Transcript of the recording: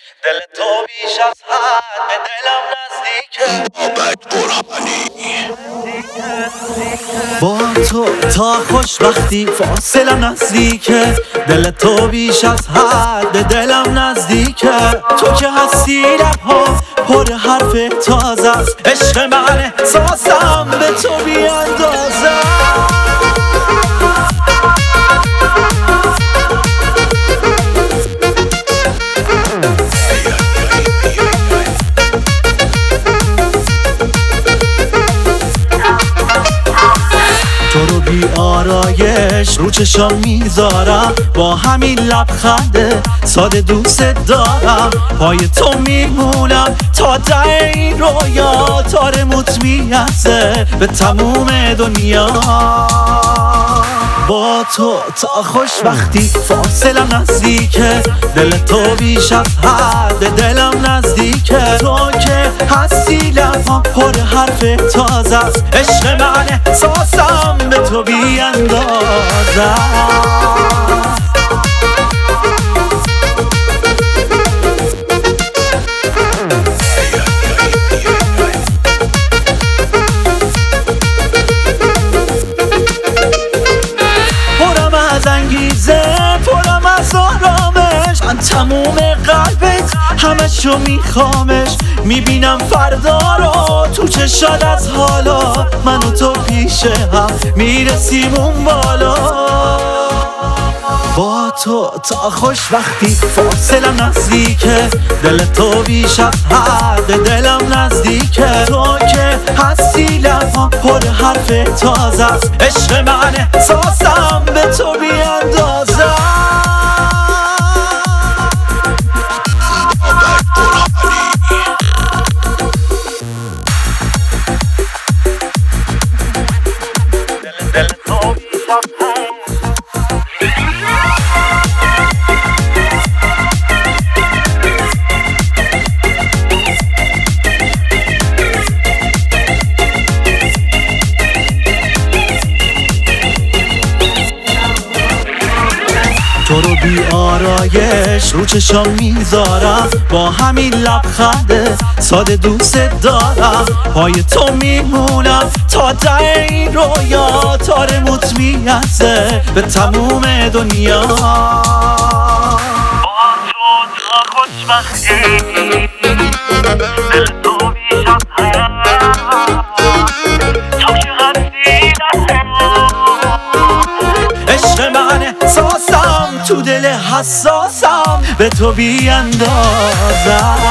دل تو بیش از حد به دلم نزدیکه. بابک برهانی با تو تا خوشبختی فاصلم نزدیکه. دل تو بیش از حد به دلم نزدیکه. تو که هستی لبها پر حرف تازه است. عشق من احساسم به تو بی اندازه. تو رو بی آرایش رو چشام میذارم. با همین لبخنده ساده دوست دارم. پای تو میمونم تا ته این رویا. تارموت میرسه به تموم دنیا. با تو تا خوشبختی فاصلم نزدیکه. دل تو بیش از حد دلم نزدیکه. تو که هستی لبها پر حرف تازه است. عشق من احساسم به تو بی اندازه. انگیزه پرم از آرامش. من تموم قلبت همشو میخوامش. میبینم فردا رو تو چشات از حالا. من و تو پیش هم میرسیم اون بالا. با تو تا خوشبختی فاصلم نزدیکه. دل تو بیش از حد دلم نزدیکه. تو که هستی لبها پر حرف تازه است. عشق من احساسم به تو بی اندازه. دل تو بیش از حد. تو رو بی آرایش رو چشام میذارم. با همین لبخنده ساده دوست دارم. پای تو میمونم تا ته این رویا. تارموت میرسه به تموم دنیا. با تو تا خوشبختی دل تو بیش از حد. تو که هستی عشق من احساسم تو دل حساسم به تو بی اندازه.